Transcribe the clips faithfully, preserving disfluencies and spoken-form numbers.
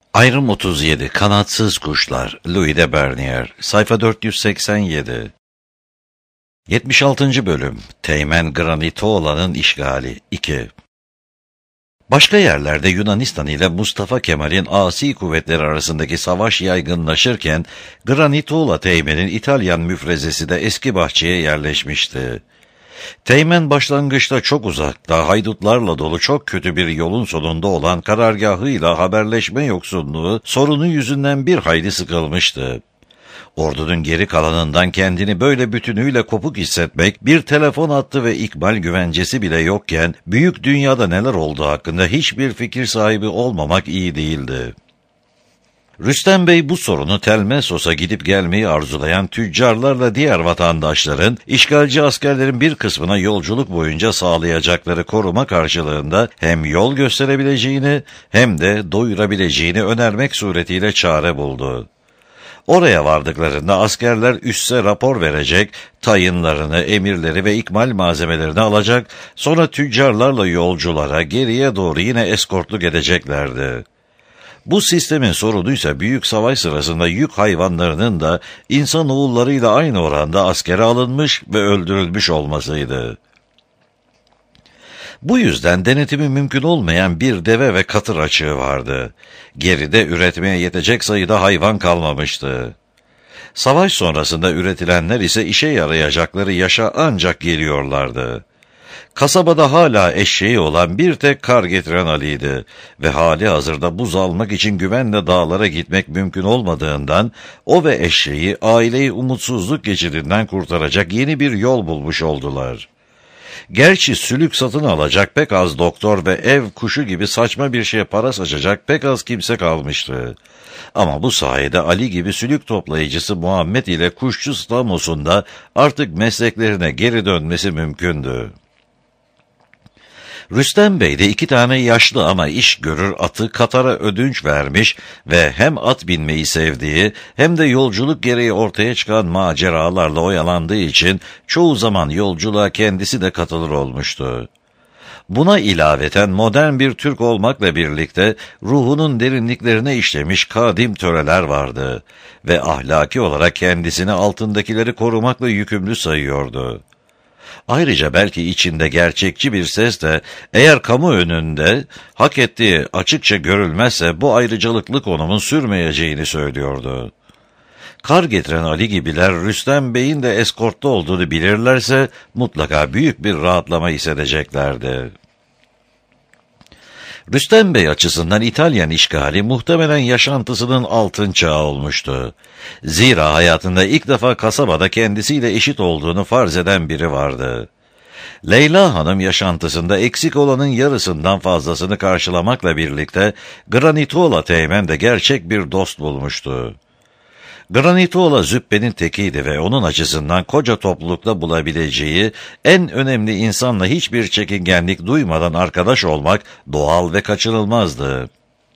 Ayrım otuz yedi. Kanatsız Kuşlar. Louis de Bernier. Sayfa dört yüz seksen yedi. yetmiş altıncı bölüm. Teğmen Granitoola'nın işgali. iki. Başka yerlerde Yunanistan ile Mustafa Kemal'in asi kuvvetleri arasındaki savaş yaygınlaşırken, Granitoola Teğmen'in İtalyan müfrezesi de eski bahçeye yerleşmişti. Teğmen başlangıçta çok uzakta, haydutlarla dolu çok kötü bir yolun sonunda olan karargahıyla haberleşme yoksunluğu sorunu yüzünden bir hayli sıkılmıştı. Ordunun geri kalanından kendini böyle bütünüyle kopuk hissetmek, bir telefon hattı ve ikbal güvencesi bile yokken, büyük dünyada neler olduğu hakkında hiçbir fikir sahibi olmamak iyi değildi. Rüstem Bey bu sorunu Telmessos'a gidip gelmeyi arzulayan tüccarlarla diğer vatandaşların, işgalci askerlerin bir kısmına yolculuk boyunca sağlayacakları koruma karşılığında hem yol gösterebileceğini hem de doyurabileceğini önermek suretiyle çare buldu. Oraya vardıklarında askerler üsse rapor verecek, tayinlarını, emirleri ve ikmal malzemelerini alacak, sonra tüccarlarla yolculara geriye doğru yine eskortluk edeceklerdi. Bu sistemin sorunuysa büyük savaş sırasında yük hayvanlarının da insanoğullarıyla aynı oranda askere alınmış ve öldürülmüş olmasıydı. Bu yüzden denetimi mümkün olmayan bir deve ve katır açığı vardı. Geride üretmeye yetecek sayıda hayvan kalmamıştı. Savaş sonrasında üretilenler ise işe yarayacakları yaşa ancak geliyorlardı. Kasabada hala eşeği olan bir tek kar getiren Ali'ydi ve hali hazırda buz almak için güvenle dağlara gitmek mümkün olmadığından o ve eşeği aileyi umutsuzluk geçidinden kurtaracak yeni bir yol bulmuş oldular. Gerçi sülük satın alacak pek az doktor ve ev kuşu gibi saçma bir şeye para saçacak pek az kimse kalmıştı. Ama bu sayede Ali gibi sülük toplayıcısı Muhammed ile kuşçu Stamos'un da artık mesleklerine geri dönmesi mümkündü. Rüstem Bey de iki tane yaşlı ama iş görür atı Katar'a ödünç vermiş ve hem at binmeyi sevdiği hem de yolculuk gereği ortaya çıkan maceralarla oyalandığı için çoğu zaman yolculuğa kendisi de katılır olmuştu. Buna ilaveten modern bir Türk olmakla birlikte ruhunun derinliklerine işlemiş kadim töreler vardı ve ahlaki olarak kendisini altındakileri korumakla yükümlü sayıyordu. Ayrıca belki içinde gerçekçi bir ses de eğer kamu önünde hak ettiği açıkça görülmezse bu ayrıcalıklı konumun sürmeyeceğini söylüyordu. Kar getiren Ali gibiler Rüstem Bey'in de eskortta olduğunu bilirlerse mutlaka büyük bir rahatlama hissedeceklerdi. Rüstem Bey açısından İtalyan işgali muhtemelen yaşantısının altın çağı olmuştu. Zira hayatında ilk defa kasabada kendisiyle eşit olduğunu farz eden biri vardı. Leyla Hanım yaşantısında eksik olanın yarısından fazlasını karşılamakla birlikte Granitoola Teğmen de gerçek bir dost bulmuştu. Granitoola züppenin tekiydi ve onun açısından koca toplulukta bulabileceği en önemli insanla hiçbir çekingenlik duymadan arkadaş olmak doğal ve kaçınılmazdı.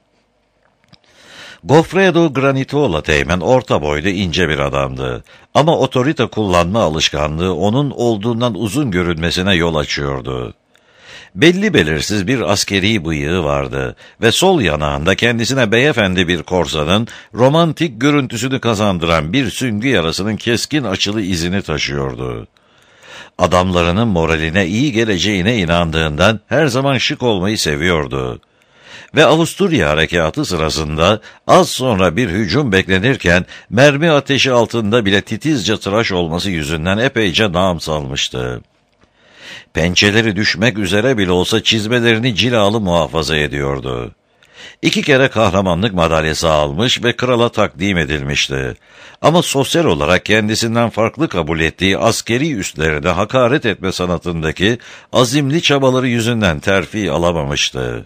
Goffredo Granitoola Teğmen orta boylu ince bir adamdı. Ama otorite kullanma alışkanlığı onun olduğundan uzun görünmesine yol açıyordu. Belli belirsiz bir askeri bıyığı vardı ve sol yanağında kendisine beyefendi bir korsanın romantik görüntüsünü kazandıran bir süngü yarasının keskin açılı izini taşıyordu. Adamlarının moraline iyi geleceğine inandığından her zaman şık olmayı seviyordu. Ve Avusturya harekatı sırasında az sonra bir hücum beklenirken mermi ateşi altında bile titizce tıraş olması yüzünden epeyce nam salmıştı. Pençeleri düşmek üzere bile olsa çizmelerini cilalı muhafaza ediyordu. İki kere kahramanlık madalyası almış ve krala takdim edilmişti. Ama sosyal olarak kendisinden farklı kabul ettiği askeri üstlerine hakaret etme sanatındaki azimli çabaları yüzünden terfi alamamıştı.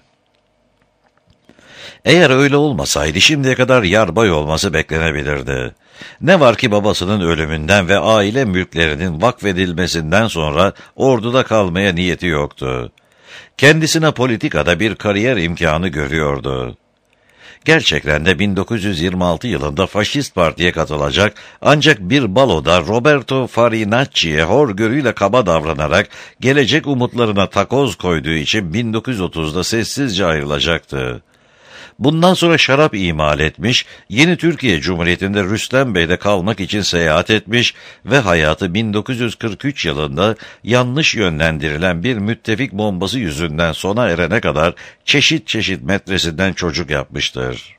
Eğer öyle olmasaydı şimdiye kadar yarbay olması beklenebilirdi. Ne var ki babasının ölümünden ve aile mülklerinin vakfedilmesinden sonra orduda kalmaya niyeti yoktu. Kendisine politikada bir kariyer imkanı görüyordu. Gerçekten de bin dokuz yüz yirmi altı yılında Faşist Parti'ye katılacak ancak bir baloda Roberto Farinacci'ye horgörüyle kaba davranarak gelecek umutlarına takoz koyduğu için bin dokuz yüz otuzda sessizce ayrılacaktı. Bundan sonra şarap imal etmiş, yeni Türkiye Cumhuriyeti'nde Rüstem Bey'de kalmak için seyahat etmiş ve hayatı bin dokuz yüz kırk üç yılında yanlış yönlendirilen bir müttefik bombası yüzünden sona erene kadar çeşit çeşit metresinden çocuk yapmıştır.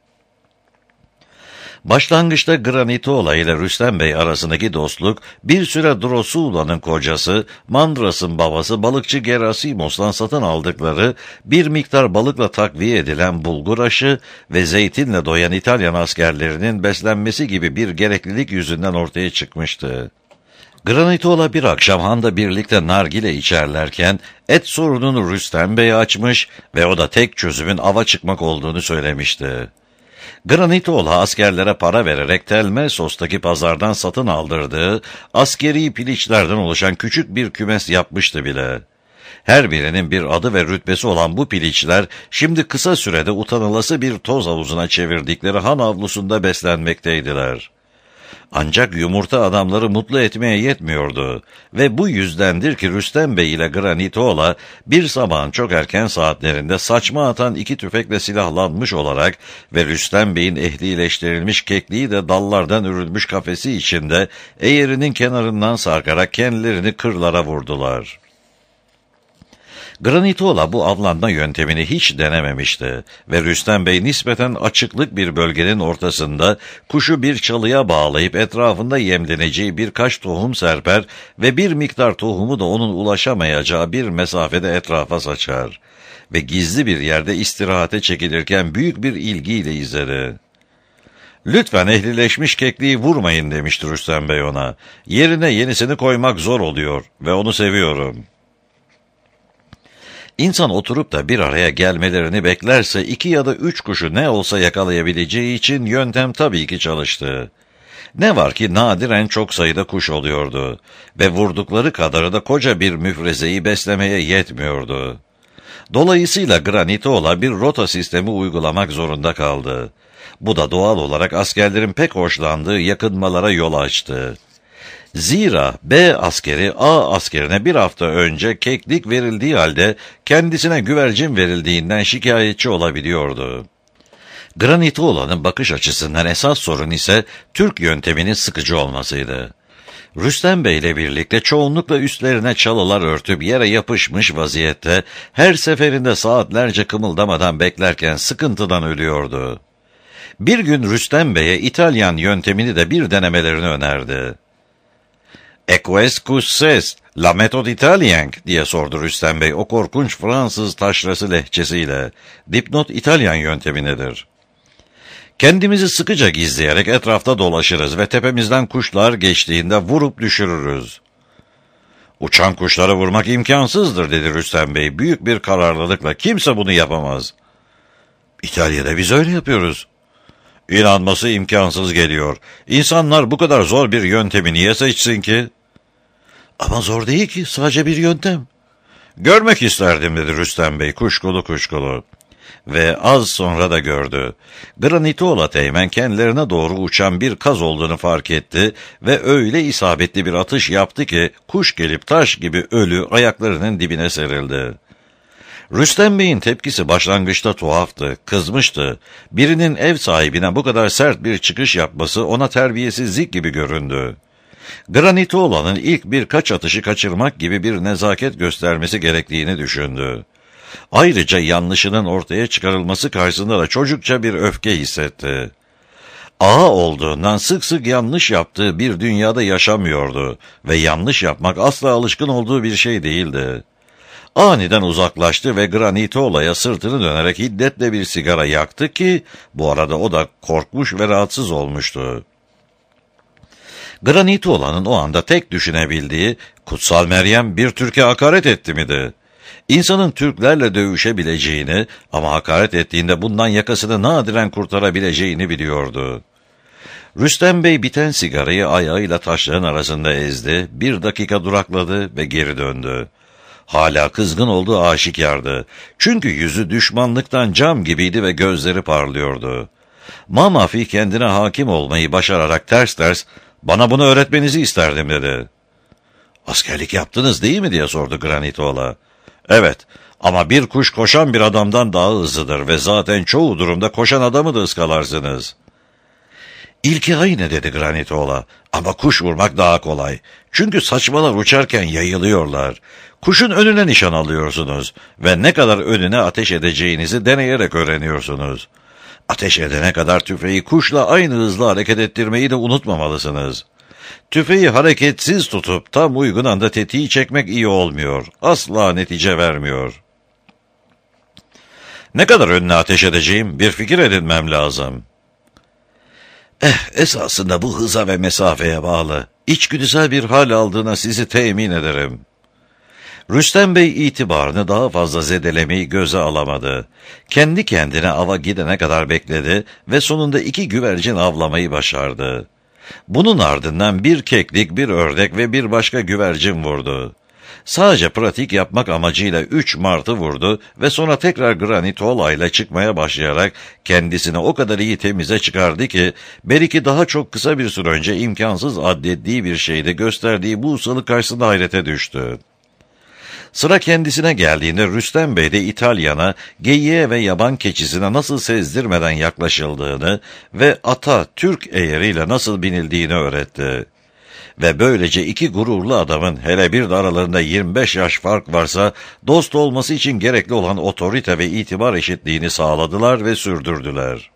Başlangıçta Granitola ile Rüstem Bey arasındaki dostluk, bir süre Drosula'nın kocası, Mandras'ın babası balıkçı Gerasimos'tan satın aldıkları bir miktar balıkla takviye edilen bulgur aşı ve zeytinle doyan İtalyan askerlerinin beslenmesi gibi bir gereklilik yüzünden ortaya çıkmıştı. Granitola bir akşam handa birlikte nargile içerlerken et sorununu Rüstem Bey'e açmış ve o da tek çözümün ava çıkmak olduğunu söylemişti. Granitola askerlere para vererek Telmessos'taki pazardan satın aldırdığı askeri piliçlerden oluşan küçük bir kümes yapmıştı bile. Her birinin bir adı ve rütbesi olan bu piliçler şimdi kısa sürede utanılası bir toz havuzuna çevirdikleri han avlusunda beslenmekteydiler. Ancak yumurta adamları mutlu etmeye yetmiyordu ve bu yüzdendir ki Rüstem Bey ile Granitola bir sabahın çok erken saatlerinde saçma atan iki tüfekle silahlanmış olarak ve Rüstem Bey'in ehlileştirilmiş kekliği de dallardan örülmüş kafesi içinde eğerinin kenarından sarkarak kendilerini kırlara vurdular. Granitola bu avlanma yöntemini hiç denememişti ve Rüstem Bey nispeten açıklık bir bölgenin ortasında kuşu bir çalıya bağlayıp etrafında yemleneceği birkaç tohum serper ve bir miktar tohumu da onun ulaşamayacağı bir mesafede etrafa saçar ve gizli bir yerde istirahate çekilirken büyük bir ilgiyle izledi. "Lütfen ehlileşmiş kekliği vurmayın," demişti Rüstem Bey ona. "Yerine yenisini koymak zor oluyor ve onu seviyorum." İnsan oturup da bir araya gelmelerini beklerse iki ya da üç kuşu ne olsa yakalayabileceği için yöntem tabii ki çalıştı. Ne var ki nadiren çok sayıda kuş oluyordu ve vurdukları kadarı da koca bir müfrezeyi beslemeye yetmiyordu. Dolayısıyla Granitola bir rota sistemi uygulamak zorunda kaldı. Bu da doğal olarak askerlerin pek hoşlandığı yakınmalara yol açtı. Zira B askeri A askerine bir hafta önce keklik verildiği halde kendisine güvercin verildiğinden şikayetçi olabiliyordu. Granitola'nın bakış açısından esas sorun ise Türk yönteminin sıkıcı olmasıydı. Rüstem Bey ile birlikte çoğunlukla üstlerine çalılar örtüp yere yapışmış vaziyette her seferinde saatlerce kımıldamadan beklerken sıkıntıdan ölüyordu. Bir gün Rüstem Bey'e İtalyan yöntemini de bir denemelerini önerdi. "Equescus ses, la méthode italienne," diye sordu Rüstem Bey o korkunç Fransız taşrası lehçesiyle. Dipnot İtalyan yöntemi nedir? "Kendimizi sıkıca gizleyerek etrafta dolaşırız ve tepemizden kuşlar geçtiğinde vurup düşürürüz." "Uçan kuşları vurmak imkansızdır," dedi Rüstem Bey büyük bir kararlılıkla. "Kimse bunu yapamaz." "İtalya'da biz öyle yapıyoruz." "İnanması imkansız geliyor. İnsanlar bu kadar zor bir yöntemi niye seçsin ki?" "Ama zor değil ki, sadece bir yöntem." "Görmek isterdim," dedi Rüstem Bey kuşkulu kuşkulu. Ve az sonra da gördü. Granitola teğmen kendilerine doğru uçan bir kaz olduğunu fark etti ve öyle isabetli bir atış yaptı ki kuş gelip taş gibi ölü ayaklarının dibine serildi. Rüstem Bey'in tepkisi başlangıçta tuhaftı, kızmıştı. Birinin ev sahibine bu kadar sert bir çıkış yapması ona terbiyesizlik gibi göründü. Granitola'nın ilk birkaç atışı kaçırmak gibi bir nezaket göstermesi gerektiğini düşündü. Ayrıca yanlışının ortaya çıkarılması karşısında da çocukça bir öfke hissetti. Ağa olduğundan sık sık yanlış yaptığı bir dünyada yaşamıyordu ve yanlış yapmak asla alışkın olduğu bir şey değildi. Aniden uzaklaştı ve Granitola'ya sırtını dönerek hiddetle bir sigara yaktı ki bu arada o da korkmuş ve rahatsız olmuştu. Granitola'nın o anda tek düşünebildiği Kutsal Meryem bir Türk'e hakaret etti miydi? İnsanın Türklerle dövüşebileceğini ama hakaret ettiğinde bundan yakasını nadiren kurtarabileceğini biliyordu. Rüstem Bey biten sigarayı ayağıyla taşların arasında ezdi, bir dakika durakladı ve geri döndü. Hala kızgın olduğu aşikardı. Çünkü yüzü düşmanlıktan cam gibiydi ve gözleri parlıyordu. Mamafi kendine hakim olmayı başararak ters ters, "Bana bunu öğretmenizi isterdim," dedi. "Askerlik yaptınız değil mi?" diye sordu Granitola. "Evet, Ama bir kuş koşan bir adamdan daha hızlıdır ve zaten çoğu durumda koşan adamı da ıskalarsınız. İlki aynı dedi Granitola, ama kuş vurmak daha kolay. Çünkü saçmalar uçarken yayılıyorlar. Kuşun önüne nişan alıyorsunuz ve ne kadar önüne ateş edeceğinizi deneyerek öğreniyorsunuz. Ateş edene kadar tüfeği kuşla aynı hızla hareket ettirmeyi de unutmamalısınız. Tüfeği hareketsiz tutup tam uygun anda tetiği çekmek iyi olmuyor. Asla netice vermiyor. Ne kadar önüne ateş edeceğim, bir fikir edinmem lazım. Eh, esasında bu hıza ve mesafeye bağlı. İçgüdüsel bir hal aldığına sizi temin ederim. Rüstem Bey itibarını daha fazla zedelemeyi göze alamadı. Kendi kendine ava gidene kadar bekledi ve sonunda iki güvercin avlamayı başardı. Bunun ardından bir keklik, bir ördek ve bir başka güvercin vurdu. Sadece pratik yapmak amacıyla üç martı vurdu ve sonra tekrar Granitola ile çıkmaya başlayarak kendisini o kadar iyi temize çıkardı ki belki daha çok kısa bir süre önce imkansız addettiği bir şeyde gösterdiği bu ustalık karşısında hayrete düştü. Sıra kendisine geldiğinde Rüstem Bey de İtalyan'a geyiğe ve yaban keçisine nasıl sezdirmeden yaklaşıldığını ve ata Türk eğeriyle nasıl binildiğini öğretti. Ve böylece iki gururlu adamın, hele bir de aralarında yirmi beş yaş fark varsa, dost olması için gerekli olan otorite ve itibar eşitliğini sağladılar ve sürdürdüler.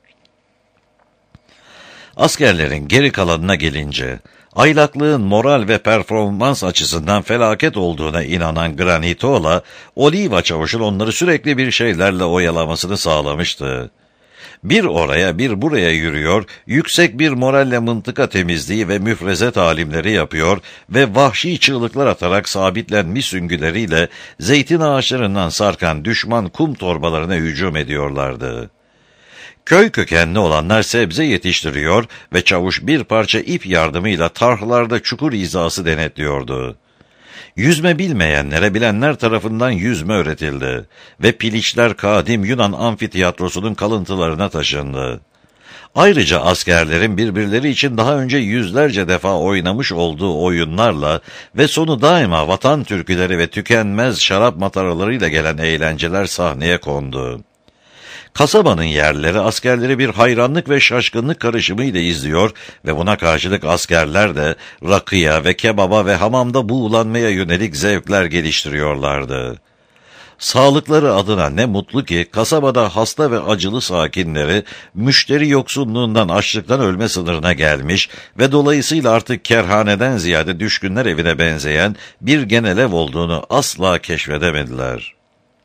Askerlerin geri kalanına gelince, aylaklığın moral ve performans açısından felaket olduğuna inanan Granitola, Oliva Çavuş'un onları sürekli bir şeylerle oyalamasını sağlamıştı. Bir oraya bir buraya yürüyor, yüksek bir moralle mıntıka temizliği ve müfreze talimleri yapıyor ve vahşi çığlıklar atarak sabitlenmiş süngüleriyle zeytin ağaçlarından sarkan düşman kum torbalarına hücum ediyorlardı. Köy kökenli olanlar sebze yetiştiriyor ve Çavuş bir parça ip yardımıyla tarhlarda çukur hizası denetliyordu. Yüzme bilmeyenlere bilenler tarafından yüzme öğretildi ve piliçler kadim Yunan amfiteyatrosunun kalıntılarına taşındı. Ayrıca askerlerin birbirleri için daha önce yüzlerce defa oynamış olduğu oyunlarla ve sonu daima vatan türküleri ve tükenmez şarap mataralarıyla gelen eğlenceler sahneye kondu. Kasabanın yerlileri askerleri bir hayranlık ve şaşkınlık karışımıyla izliyor ve buna karşılık askerler de rakıya ve kebaba ve hamamda buğulanmaya yönelik zevkler geliştiriyorlardı. Sağlıkları adına ne mutlu ki kasabada hasta ve acılı sakinleri müşteri yoksunluğundan açlıktan ölme sınırına gelmiş ve dolayısıyla artık kerhaneden ziyade düşkünler evine benzeyen bir genel ev olduğunu asla keşfedemediler.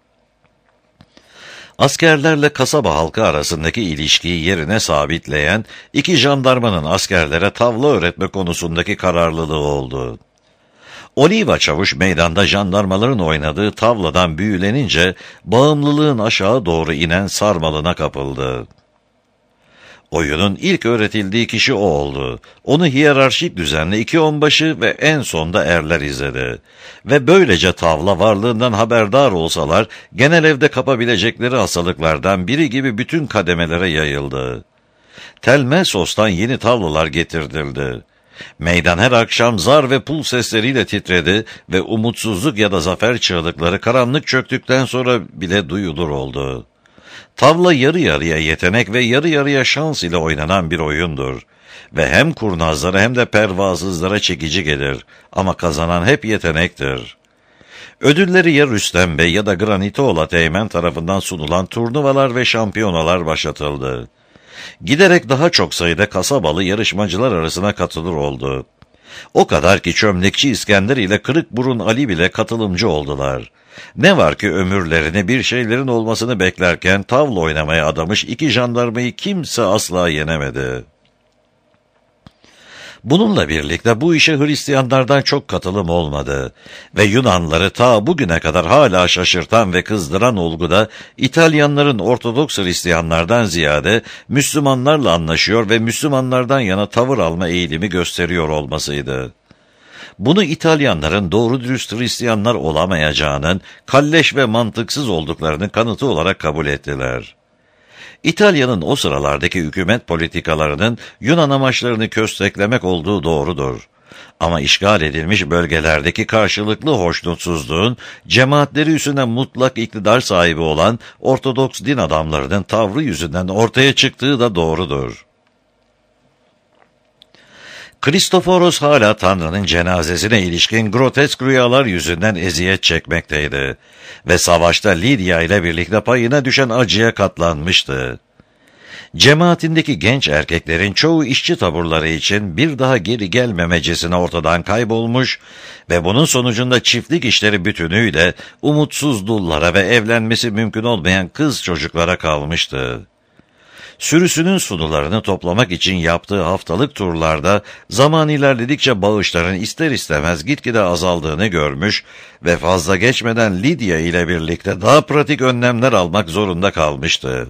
Askerlerle kasaba halkı arasındaki ilişkiyi yerine sabitleyen iki jandarmanın askerlere tavla öğretme konusundaki kararlılığı oldu. Oliva Çavuş meydanda jandarmaların oynadığı tavladan büyülenince bağımlılığın aşağı doğru inen sarmalına kapıldı. Oyunun ilk öğretildiği kişi o oldu. Onu hiyerarşik düzenle iki onbaşı ve en sonda erler izledi. Ve böylece tavla varlığından haberdar olsalar, genel evde kapabilecekleri hastalıklardan biri gibi bütün kademelere yayıldı. Telmesos'tan yeni tavlalar getirildi. Meydan her akşam zar ve pul sesleriyle titredi ve umutsuzluk ya da zafer çığlıkları karanlık çöktükten sonra bile duyulur oldu. Tavla yarı yarıya yetenek ve yarı yarıya şans ile oynanan bir oyundur. Ve hem kurnazlara hem de pervasızlara çekici gelir. Ama kazanan hep yetenektir. Ödülleri ya Rüstem Bey ya da Granitola Teğmen tarafından sunulan turnuvalar ve şampiyonalar başlatıldı. Giderek daha çok sayıda kasabalı yarışmacılar arasına katılır oldu. O kadar ki çömlekçi İskender ile Kırıkburun Ali bile katılımcı oldular. Ne var ki ömürlerini bir şeylerin olmasını beklerken tavla oynamaya adamış iki jandarmayı kimse asla yenemedi. Bununla birlikte bu işe Hristiyanlardan çok katılım olmadı ve Yunanları ta bugüne kadar hala şaşırtan ve kızdıran olguda İtalyanların Ortodoks Hristiyanlardan ziyade Müslümanlarla anlaşıyor ve Müslümanlardan yana tavır alma eğilimi gösteriyor olmasıydı. Bunu İtalyanların doğru dürüst Hristiyanlar olamayacağının, kalleş ve mantıksız olduklarının kanıtı olarak kabul ettiler. İtalya'nın o sıralardaki hükümet politikalarının Yunan amaçlarını kösteklemek olduğu doğrudur. Ama işgal edilmiş bölgelerdeki karşılıklı hoşnutsuzluğun cemaatleri üstüne mutlak iktidar sahibi olan Ortodoks din adamlarının tavrı yüzünden ortaya çıktığı da doğrudur. Kristoforos hala Tanrı'nın cenazesine ilişkin grotesk rüyalar yüzünden eziyet çekmekteydi ve savaşta Lidya ile birlikte payına düşen acıya katlanmıştı. Cemaatindeki genç erkeklerin çoğu işçi taburları için bir daha geri gelmemecesine ortadan kaybolmuş ve bunun sonucunda çiftlik işleri bütünüyle umutsuz dullara ve evlenmesi mümkün olmayan kız çocuklara kalmıştı. Sürüsünün sunularını toplamak için yaptığı haftalık turlarda zaman ilerledikçe bağışların ister istemez gitgide azaldığını görmüş ve fazla geçmeden Lidya ile birlikte daha pratik önlemler almak zorunda kalmıştı.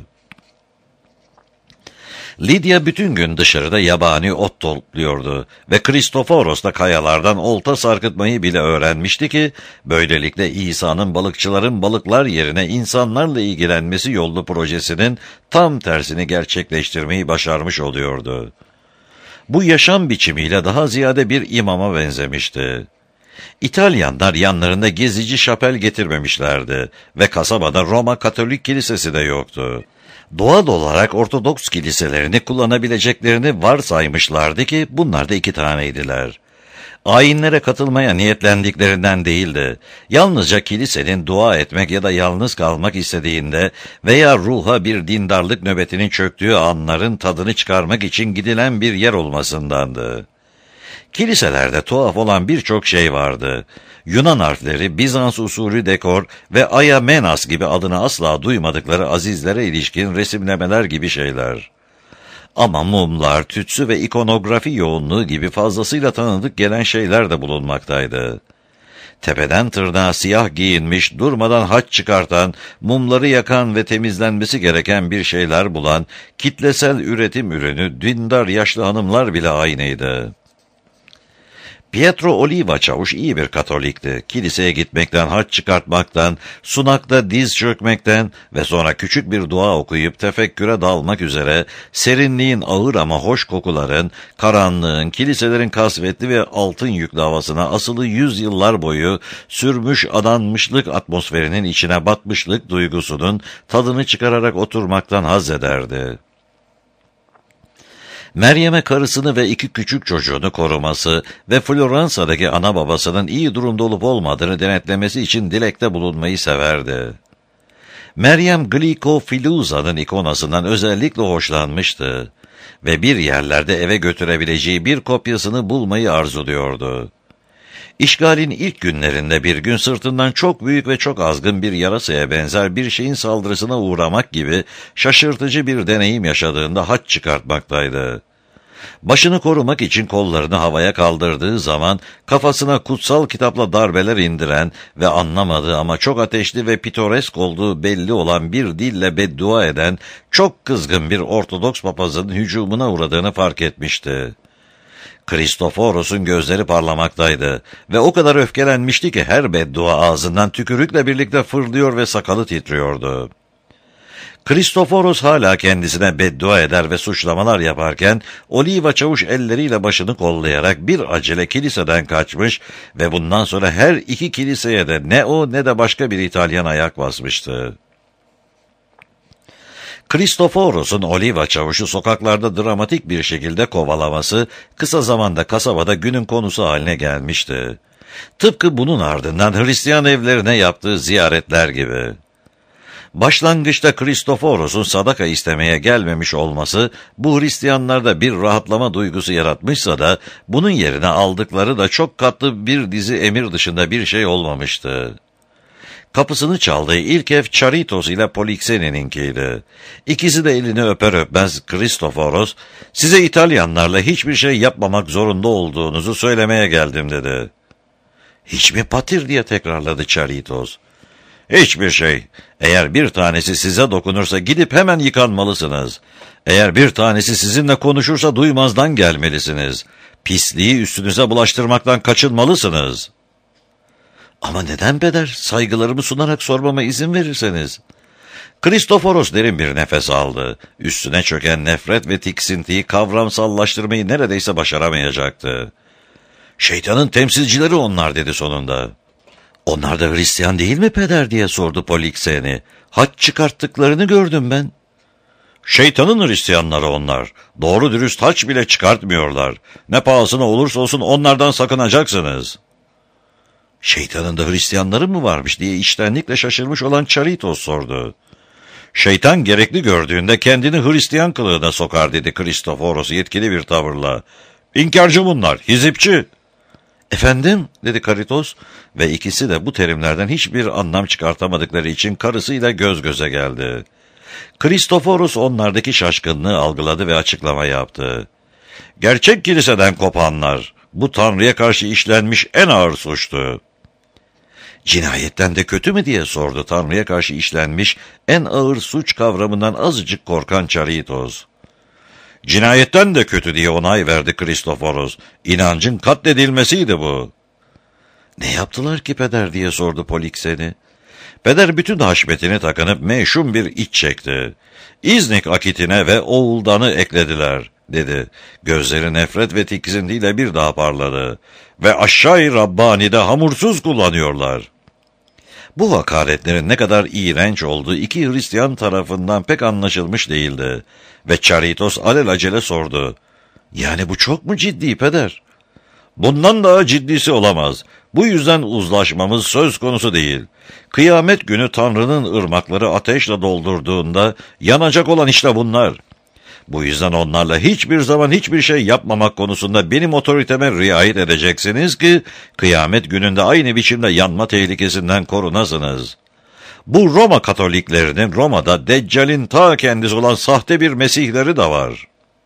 Lidya bütün gün dışarıda yabani ot topluyordu ve Kristoforos da kayalardan olta sarkıtmayı bile öğrenmişti ki, böylelikle İsa'nın balıkçıların balıklar yerine insanlarla ilgilenmesi yollu projesinin tam tersini gerçekleştirmeyi başarmış oluyordu. Bu yaşam biçimiyle daha ziyade bir imama benzemişti. İtalyanlar yanlarında gezici şapel getirmemişlerdi ve kasabada Roma Katolik Kilisesi de yoktu. Doğal olarak Ortodoks kiliselerini kullanabileceklerini varsaymışlardı ki bunlar da iki taneydiler. Ayinlere katılmaya niyetlendiklerinden değildi. Yalnızca kilisenin dua etmek ya da yalnız kalmak istediğinde veya ruha bir dindarlık nöbetinin çöktüğü anların tadını çıkarmak için gidilen bir yer olmasındandı. Kiliselerde tuhaf olan birçok şey vardı. Yunan harfleri, Bizans usulü dekor ve Aya Menas gibi adını asla duymadıkları azizlere ilişkin resimlemeler gibi şeyler. Ama mumlar, tütsü ve ikonografi yoğunluğu gibi fazlasıyla tanıdık gelen şeyler de bulunmaktaydı. Tepeden tırnağa siyah giyinmiş, durmadan haç çıkartan, mumları yakan ve temizlenmesi gereken bir şeyler bulan, kitlesel üretim ürünü, dindar yaşlı hanımlar bile aynıydı. Pietro Oliva çavuş iyi bir Katolikti. Kiliseye gitmekten, haç çıkartmaktan, sunakta diz çökmekten ve sonra küçük bir dua okuyup tefekküre dalmak üzere serinliğin ağır ama hoş kokuların, karanlığın, kiliselerin kasvetli ve altın yüklü havasına asılı yüzyıllar boyu sürmüş adanmışlık atmosferinin içine batmışlık duygusunun tadını çıkararak oturmaktan haz ederdi. Meryem'e karısını ve iki küçük çocuğunu koruması ve Floransa'daki ana babasının iyi durumda olup olmadığını denetlemesi için dilekte bulunmayı severdi. Meryem Glycofiluza'nın ikonasından özellikle hoşlanmıştı ve bir yerlerde eve götürebileceği bir kopyasını bulmayı arzuluyordu. İşgalin ilk günlerinde bir gün sırtından çok büyük ve çok azgın bir yarasaya benzer bir şeyin saldırısına uğramak gibi şaşırtıcı bir deneyim yaşadığında haç çıkartmaktaydı. Başını korumak için kollarını havaya kaldırdığı zaman kafasına kutsal kitapla darbeler indiren ve anlamadığı ama çok ateşli ve pitoresk olduğu belli olan bir dille beddua eden çok kızgın bir Ortodoks papazın hücumuna uğradığını fark etmişti. Kristoforos'un gözleri parlamaktaydı ve o kadar öfkelenmişti ki her beddua ağzından tükürükle birlikte fırlıyor ve sakalı titriyordu. Kristoforos hala kendisine beddua eder ve suçlamalar yaparken Oliva çavuş elleriyle başını kollayarak bir acele kiliseden kaçmış ve bundan sonra her iki kiliseye de ne o ne de başka bir İtalyan ayak basmıştı. Kristoforos'un Oliva çavuşu sokaklarda dramatik bir şekilde kovalaması kısa zamanda kasabada günün konusu haline gelmişti. Tıpkı bunun ardından Hristiyan evlerine yaptığı ziyaretler gibi. Başlangıçta Kristoforos'un sadaka istemeye gelmemiş olması bu Hristiyanlarda bir rahatlama duygusu yaratmışsa da bunun yerine aldıkları da çok katlı bir dizi emir dışında bir şey olmamıştı. Kapısını çaldığı ilk ev Charitos ile Polixene'ninkiydi. İkisi de elini öper öpmez Kristoforos, "Size İtalyanlarla hiçbir şey yapmamak zorunda olduğunuzu söylemeye geldim," dedi. "Hiç mi patir?" diye tekrarladı Charitos. "Hiçbir şey. Eğer bir tanesi size dokunursa gidip hemen yıkanmalısınız. Eğer bir tanesi sizinle konuşursa duymazdan gelmelisiniz. Pisliği üstünüze bulaştırmaktan kaçınmalısınız." "Ama neden peder? Saygılarımı sunarak sormama izin verirseniz." Kristoforos derin bir nefes aldı. Üstüne çöken nefret ve tiksintiyi kavramsallaştırmayı neredeyse başaramayacaktı. Şeytanın temsilcileri onlar dedi sonunda. Onlar da Hristiyan değil mi peder diye sordu Polixeni. Haç çıkarttıklarını gördüm ben. Şeytanın Hristiyanları onlar. Doğru dürüst haç bile çıkartmıyorlar. Ne pahasına olursa olsun onlardan sakınacaksınız. Şeytanın da Hristiyanları mı varmış diye içtenlikle şaşırmış olan Charitos sordu. Şeytan gerekli gördüğünde kendini Hristiyan kılığına sokar dedi Kristoforos yetkili bir tavırla. İnkarcı bunlar, hizipçi. Efendim dedi Charitos ve ikisi de bu terimlerden hiçbir anlam çıkartamadıkları için karısıyla göz göze geldi. Kristoforos onlardaki şaşkınlığı algıladı ve açıklama yaptı. Gerçek kiliseden kopanlar, bu Tanrı'ya karşı işlenmiş en ağır suçtu. Cinayetten de kötü mü diye sordu Tanrı'ya karşı işlenmiş en ağır suç kavramından azıcık korkan Charitos. Cinayetten de kötü diye onay verdi Kristoforos. İnancın katledilmesiydi bu. Ne yaptılar ki peder diye sordu Polixeni. Peder bütün haşmetini takınıp meşhum bir iç çekti. İznik akitine ve oğuldanı eklediler dedi. Gözleri nefret ve tiksintiyle bir daha parladı. Ve aşağı-i Rabbani'de hamursuz kullanıyorlar. Bu hakaretlerin ne kadar iğrenç olduğu iki Hristiyan tarafından pek anlaşılmış değildi. Ve Charitos alelacele sordu. Yani bu çok mu ciddi peder? Bundan daha ciddisi olamaz. Bu yüzden uzlaşmamız söz konusu değil. Kıyamet günü Tanrı'nın ırmakları ateşle doldurduğunda yanacak olan işte bunlar. Bu yüzden onlarla hiçbir zaman hiçbir şey yapmamak konusunda benim otoriteme riayet edeceksiniz ki kıyamet gününde aynı biçimde yanma tehlikesinden korunasınız. Bu Roma Katoliklerinin Roma'da Deccal'in ta kendisi olan sahte bir mesihleri de var.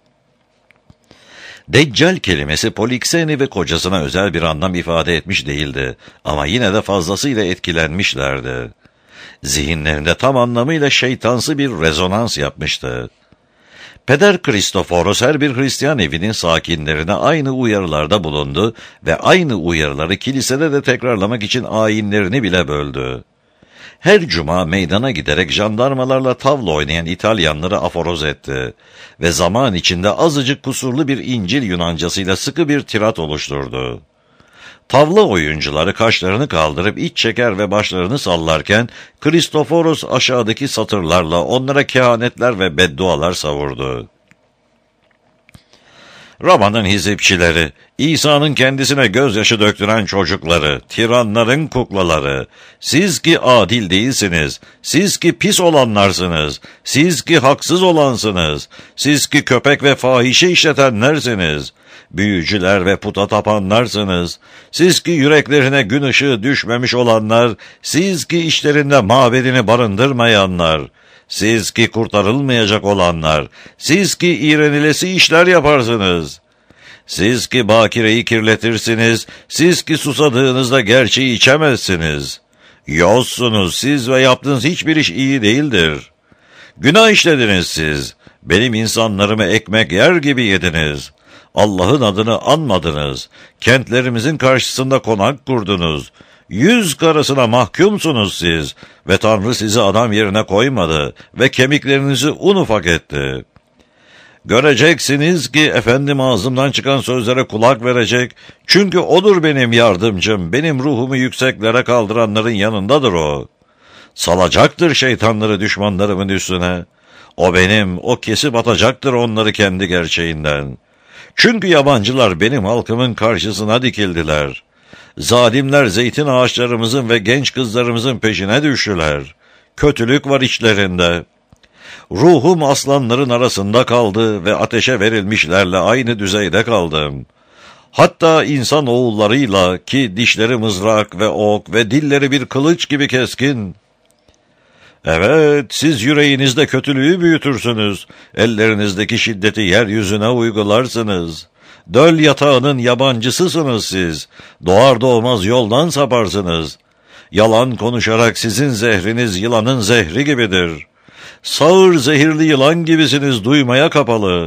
Deccal kelimesi Polixeni ve kocasına özel bir anlam ifade etmiş değildi ama yine de fazlasıyla etkilenmişlerdi. Zihinlerinde tam anlamıyla şeytansı bir rezonans yapmıştı. Peder Kristoforos her bir Hristiyan evinin sakinlerine aynı uyarılarda bulundu ve aynı uyarıları kilisede de tekrarlamak için ayinlerini bile böldü. Her cuma meydana giderek jandarmalarla tavla oynayan İtalyanları aforoz etti ve zaman içinde azıcık kusurlu bir İncil Yunancasıyla sıkı bir tirat oluşturdu. Tavla oyuncuları kaşlarını kaldırıp iç çeker ve başlarını sallarken Kristoforos aşağıdaki satırlarla onlara kehanetler ve beddualar savurdu. Roma'nın hizipçileri, İsa'nın kendisine gözyaşı döktüren çocukları, tiranların kuklaları, siz ki adil değilsiniz, siz ki pis olanlarsınız, siz ki haksız olansınız, siz ki köpek ve fahişe işletenlersiniz, büyücüler ve puta tapanlarsınız, siz ki yüreklerine gün ışığı düşmemiş olanlar, siz ki içlerinde mabedini barındırmayanlar, siz ki kurtarılmayacak olanlar, siz ki iğrenilesi işler yaparsınız. Siz ki bakireyi kirletirsiniz, siz ki susadığınızda gerçeği içemezsiniz. Yozsunuz siz ve yaptığınız hiçbir iş iyi değildir. Günah işlediniz siz, benim insanlarımı ekmek yer gibi yediniz. Allah'ın adını anmadınız, kentlerimizin karşısında konak kurdunuz. Yüz karasına mahkumsunuz siz ve Tanrı sizi adam yerine koymadı ve kemiklerinizi un ufak etti. Göreceksiniz ki efendim ağzımdan çıkan sözlere kulak verecek, çünkü odur benim yardımcım, benim ruhumu yükseklere kaldıranların yanındadır o. Salacaktır şeytanları düşmanlarımın üstüne. O benim, o kesip atacaktır onları kendi gerçeğinden. Çünkü yabancılar benim halkımın karşısına dikildiler. Zalimler zeytin ağaçlarımızın ve genç kızlarımızın peşine düştüler. Kötülük var içlerinde. Ruhum aslanların arasında kaldı ve ateşe verilmişlerle aynı düzeyde kaldım. Hatta insan oğullarıyla ki dişleri mızrak ve ok ve dilleri bir kılıç gibi keskin. Evet, siz yüreğinizde kötülüğü büyütürsünüz, ellerinizdeki şiddeti yeryüzüne uygularsınız. Döl yatağının yabancısısınız siz, doğar doğmaz yoldan saparsınız. Yalan konuşarak sizin zehriniz yılanın zehri gibidir. Sağır zehirli yılan gibisiniz, duymaya kapalı.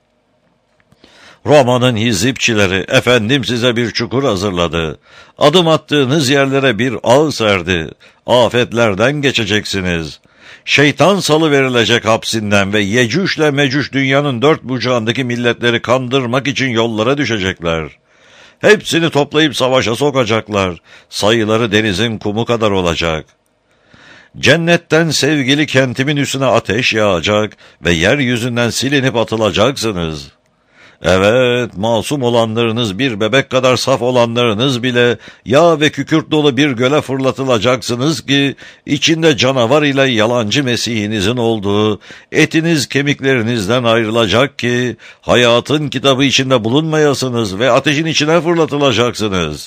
Roma'nın hizipçileri, efendim size bir çukur hazırladı. Adım attığınız yerlere bir ağ serdi. Afetlerden geçeceksiniz. Şeytan salıverilecek hapsinden ve Yecüş'le Mecüş dünyanın dört bucağındaki milletleri kandırmak için yollara düşecekler. Hepsini toplayıp savaşa sokacaklar. Sayıları denizin kumu kadar olacak. Cennetten sevgili kentimin üstüne ateş yağacak ve yeryüzünden silinip atılacaksınız. Evet, masum olanlarınız, bir bebek kadar saf olanlarınız bile yağ ve kükürt dolu bir göle fırlatılacaksınız ki içinde canavar ile yalancı Mesih'inizin olduğu, etiniz kemiklerinizden ayrılacak ki hayatın kitabı içinde bulunmayasınız ve ateşin içine fırlatılacaksınız.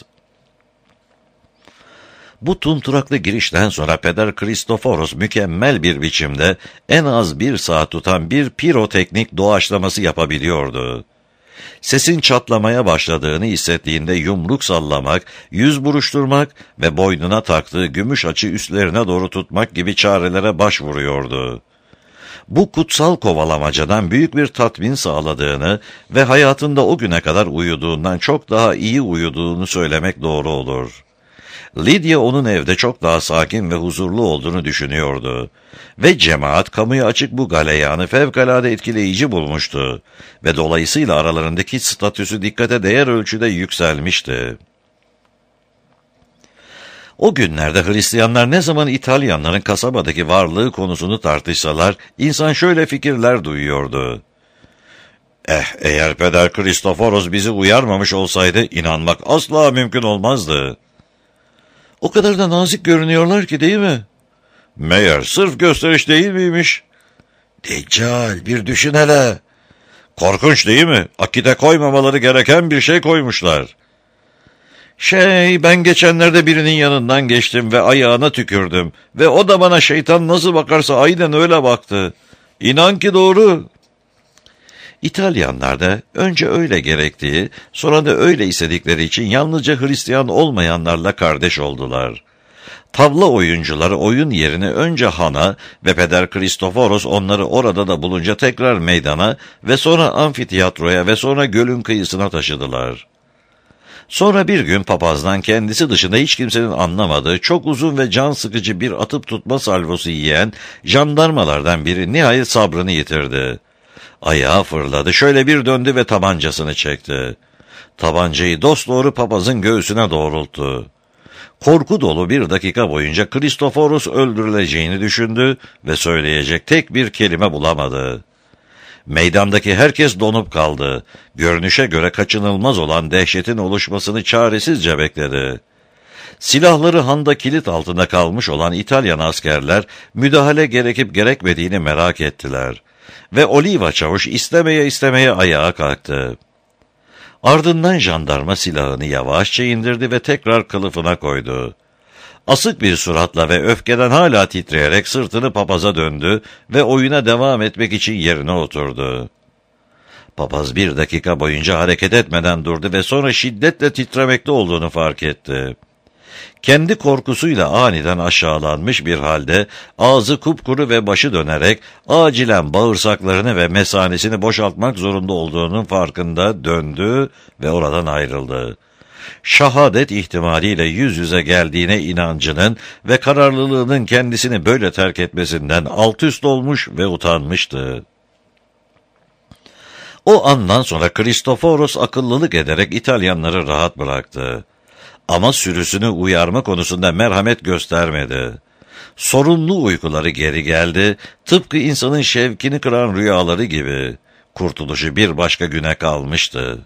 Bu tunturaklı girişten sonra Peder Kristoforos mükemmel bir biçimde en az bir saat tutan bir piroteknik doğaçlaması yapabiliyordu. Sesin çatlamaya başladığını hissettiğinde yumruk sallamak, yüz buruşturmak ve boynuna taktığı gümüş açı üstlerine doğru tutmak gibi çarelere başvuruyordu. Bu kutsal kovalamacadan büyük bir tatmin sağladığını ve hayatında o güne kadar uyuduğundan çok daha iyi uyuduğunu söylemek doğru olur. Lydia onun evde çok daha sakin ve huzurlu olduğunu düşünüyordu. Ve cemaat kamuya açık bu galeyanı fevkalade etkileyici bulmuştu. Ve dolayısıyla aralarındaki statüsü dikkate değer ölçüde yükselmişti. O günlerde Hristiyanlar ne zaman İtalyanların kasabadaki varlığı konusunu tartışsalar, insan şöyle fikirler duyuyordu. Eh, eğer Peder Kristoforos bizi uyarmamış olsaydı inanmak asla mümkün olmazdı. O kadar da nazik görünüyorlar ki, değil mi? Meğer sırf gösteriş değil miymiş? Deccal, bir düşün hele. Korkunç değil mi? Akide koymamaları gereken bir şey koymuşlar. Şey, ben geçenlerde birinin yanından geçtim ve ayağına tükürdüm. Ve o da bana şeytan nasıl bakarsa aynen öyle baktı. İnan ki doğru. İtalyanlar da önce öyle gerektiği, sonra da öyle istedikleri için yalnızca Hristiyan olmayanlarla kardeş oldular. Tavla oyuncuları oyun yerine önce hana ve Peder Kristoforos onları orada da bulunca tekrar meydana ve sonra amfiteyatroya ve sonra gölün kıyısına taşıdılar. Sonra bir gün papazdan kendisi dışında hiç kimsenin anlamadığı çok uzun ve can sıkıcı bir atıp tutma salvosu yiyen jandarmalardan biri nihayet sabrını yitirdi. Ayağa fırladı, şöyle bir döndü ve tabancasını çekti. Tabancayı dosdoğru papazın göğsüne doğrulttu. Korku dolu bir dakika boyunca Kristoforos öldürüleceğini düşündü ve söyleyecek tek bir kelime bulamadı. Meydandaki herkes donup kaldı. Görünüşe göre kaçınılmaz olan dehşetin oluşmasını çaresizce bekledi. Silahları handa kilit altında kalmış olan İtalyan askerler müdahale gerekip gerekmediğini merak ettiler. Ve Oliva çavuş istemeye istemeye ayağa kalktı. Ardından jandarma silahını yavaşça indirdi ve tekrar kılıfına koydu. Asık bir suratla ve öfkeden hala titreyerek sırtını papaza döndü ve oyuna devam etmek için yerine oturdu. Papaz bir dakika boyunca hareket etmeden durdu ve sonra şiddetle titremekte olduğunu fark etti. Kendi korkusuyla aniden aşağılanmış bir halde ağzı kupkuru ve başı dönerek acilen bağırsaklarını ve mesanesini boşaltmak zorunda olduğunun farkında döndü ve oradan ayrıldı. Şahadet ihtimaliyle yüz yüze geldiğine inancının ve kararlılığının kendisini böyle terk etmesinden alt üst olmuş ve utanmıştı. O andan sonra Kristoforos akıllılık ederek İtalyanları rahat bıraktı. Ama sürüsünü uyarma konusunda merhamet göstermedi. Sorunlu uykuları geri geldi, tıpkı insanın şevkini kıran rüyaları gibi. Kurtuluşu bir başka güne kalmıştı.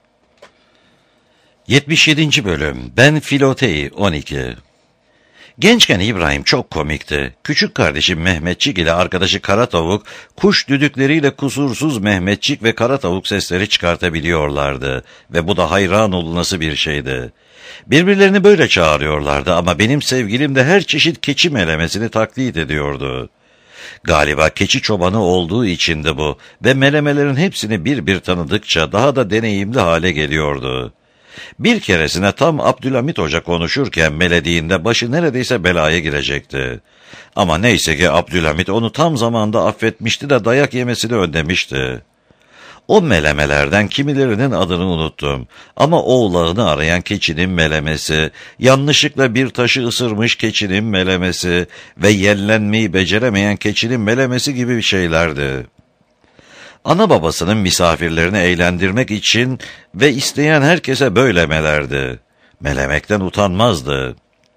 yetmiş yedinci Bölüm Ben Filotei on iki. Gençken İbrahim çok komikti. Küçük kardeşi Mehmetçik ile arkadaşı Karatavuk, kuş düdükleriyle kusursuz Mehmetçik ve Karatavuk sesleri çıkartabiliyorlardı ve bu da hayran olunası bir şeydi. Birbirlerini böyle çağırıyorlardı ama benim sevgilim de her çeşit keçi melemesini taklit ediyordu. Galiba keçi çobanı olduğu içindi bu ve melemelerin hepsini bir bir tanıdıkça daha da deneyimli hale geliyordu. Bir keresine tam Abdülhamit Hoca konuşurken melediğinde başı neredeyse belaya girecekti. Ama neyse ki Abdülhamit onu tam zamanda affetmişti de dayak yemesini önlemişti. O melemelerden kimilerinin adını unuttum ama oğlağını arayan keçinin melemesi, yanlışlıkla bir taşı ısırmış keçinin melemesi ve yellenmeyi beceremeyen keçinin melemesi gibi bir şeylerdi. Ana babasının misafirlerini eğlendirmek için ve isteyen herkese böyle melerdi. Melemekten utanmazdı.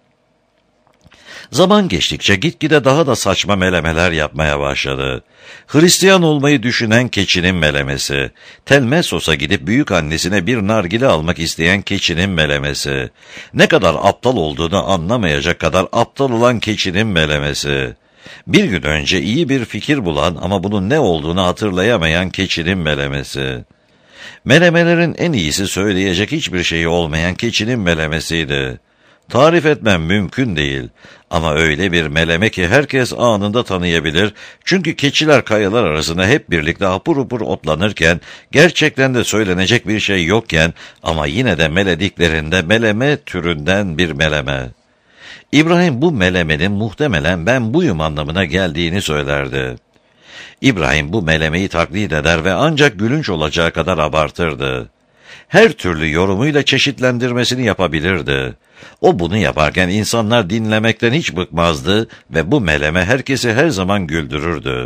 Zaman geçtikçe gitgide daha da saçma melemeler yapmaya başladı. Hristiyan olmayı düşünen keçinin melemesi, Telmessos'a gidip büyük annesine bir nargile almak isteyen keçinin melemesi, ne kadar aptal olduğunu anlamayacak kadar aptal olan keçinin melemesi, bir gün önce iyi bir fikir bulan ama bunun ne olduğunu hatırlayamayan keçinin melemesi, melemelerin en iyisi söyleyecek hiçbir şeyi olmayan keçinin melemesiydi. Tarif etmem mümkün değil ama öyle bir meleme ki herkes anında tanıyabilir, çünkü keçiler kayalar arasında hep birlikte hapur hapur otlanırken, gerçekten de söylenecek bir şey yokken ama yine de melediklerinde meleme türünden bir meleme. İbrahim bu melemenin muhtemelen ben buyum anlamına geldiğini söylerdi. İbrahim bu melemeyi taklit eder ve ancak gülünç olacağı kadar abartırdı. Her türlü yorumuyla çeşitlendirmesini yapabilirdi. O bunu yaparken insanlar dinlemekten hiç bıkmazdı ve bu meleme herkesi her zaman güldürürdü.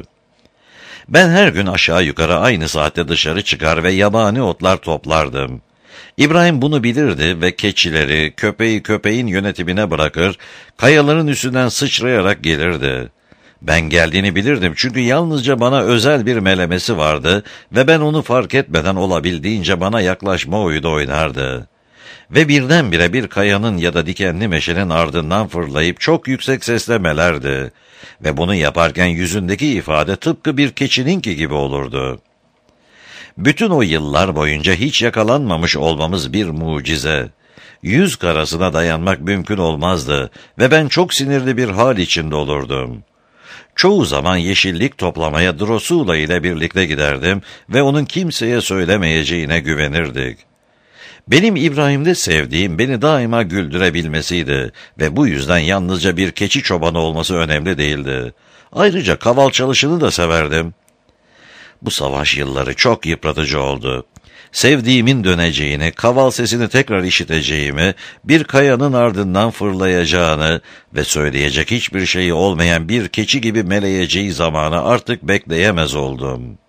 Ben her gün aşağı yukarı aynı saatte dışarı çıkar ve yabani otlar toplardım. İbrahim bunu bilirdi ve keçileri, köpeği köpeğin yönetimine bırakır, kayaların üstünden sıçrayarak gelirdi. Ben geldiğini bilirdim çünkü yalnızca bana özel bir melemesi vardı ve ben onu fark etmeden olabildiğince bana yaklaşma oyunu oynardı. Ve birdenbire bir kayanın ya da dikenli meşenin ardından fırlayıp çok yüksek sesle melerdi. Ve bunu yaparken yüzündeki ifade tıpkı bir keçininki gibi olurdu. Bütün o yıllar boyunca hiç yakalanmamış olmamız bir mucize. Yüz karasına dayanmak mümkün olmazdı ve ben çok sinirli bir hal içinde olurdum. Çoğu zaman yeşillik toplamaya Drosula ile birlikte giderdim ve onun kimseye söylemeyeceğine güvenirdik. Benim İbrahim'de sevdiğim beni daima güldürebilmesiydi ve bu yüzden yalnızca bir keçi çobanı olması önemli değildi. Ayrıca kaval çalışını da severdim. Bu savaş yılları çok yıpratıcı oldu. Sevdiğimin döneceğini, kaval sesini tekrar işiteceğimi, bir kayanın ardından fırlayacağını ve söyleyecek hiçbir şeyi olmayan bir keçi gibi meleyeceği zamanı artık bekleyemez oldum.